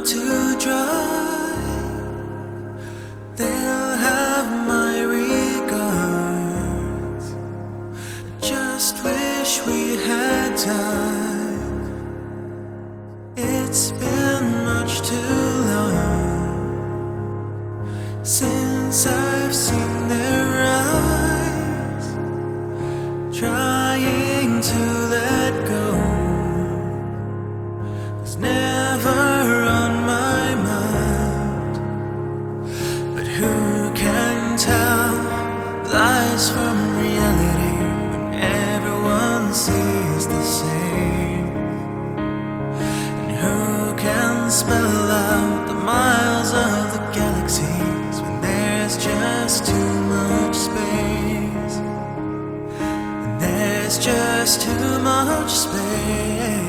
to dry. They'll have my regards. Just wish we had time. It's been much too long since I've seen their eyes, trying to let go was never on my mind. But who can tell lies from reality when everyone sees the same? And who can spell out the miles of the galaxies when there's just too much space? And there's just too much space.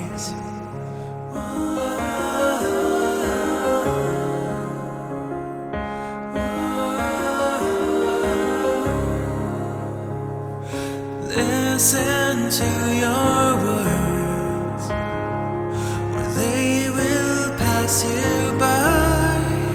Listen to your words, or they will pass you by.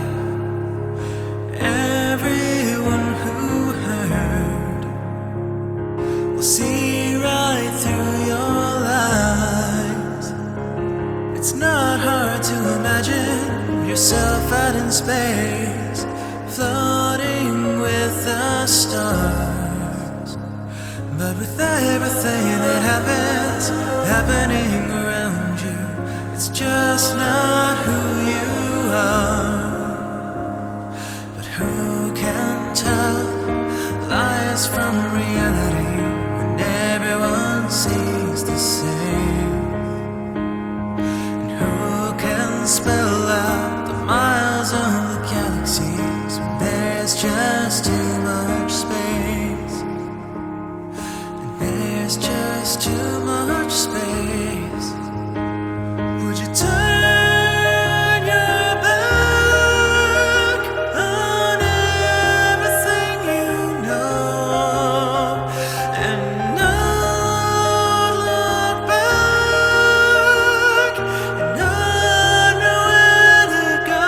Everyone who heard will see right through your lies. It's not hard to imagine yourself out in space, floating with the stars. But with everything that happens, happening around you, it's just not who you are. But who can tell lies from reality when everyone sees the same? And who can spell out the miles of the galaxies when there's just too much space? There's just too much space. Would you turn your back on everything you know and not look back and not know where to go?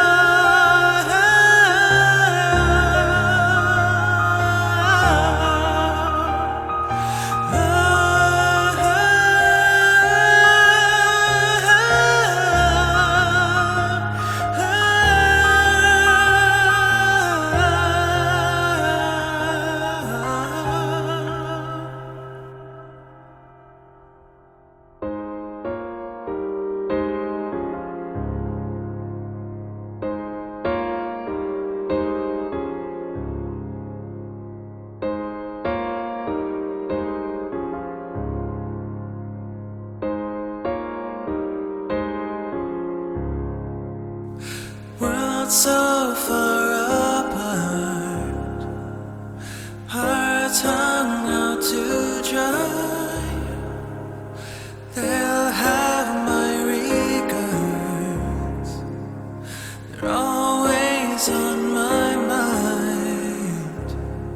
Worlds so far apart, hearts hung out to dry. They'll have my regards. They're always on my mind.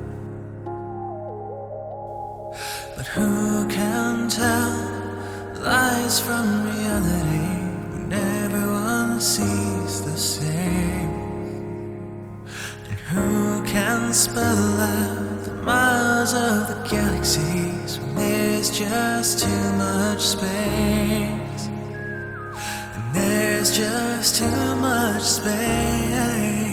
But who can tell lies from reality when everyone sees the same? And who can spell out the miles of the galaxies when there's just too much space? And there's just too much space.